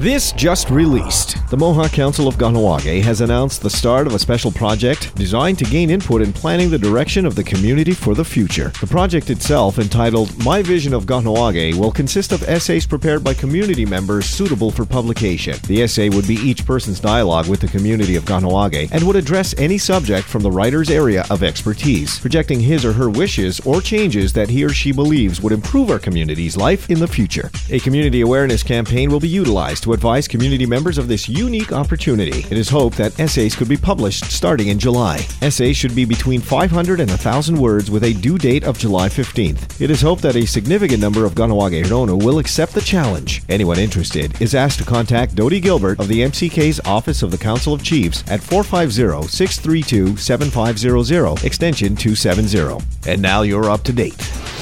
This just released. The Mohawk Council of Kahnawake has announced the start of a special project designed to gain input in planning the direction of the community for the future. The project itself, entitled My Vision of Kahnawake, will consist of essays prepared by community members suitable for publication. The essay would be each person's dialogue with the community of Kahnawake and would address any subject from the writer's area of expertise, projecting his or her wishes or changes that he or she believes would improve our community's life in the future. A community awareness campaign will be utilized to advise community members of this unique opportunity. It is hoped that essays could be published starting in July. Essays should be between 500 and 1,000 words with a due date of July 15th. It is hoped that a significant number of Kahnawake Hirono will accept the challenge. Anyone interested is asked to contact Dodie Gilbert of the MCK's Office of the Council of Chiefs at 450-632-7500, extension 270. And now you're up to date.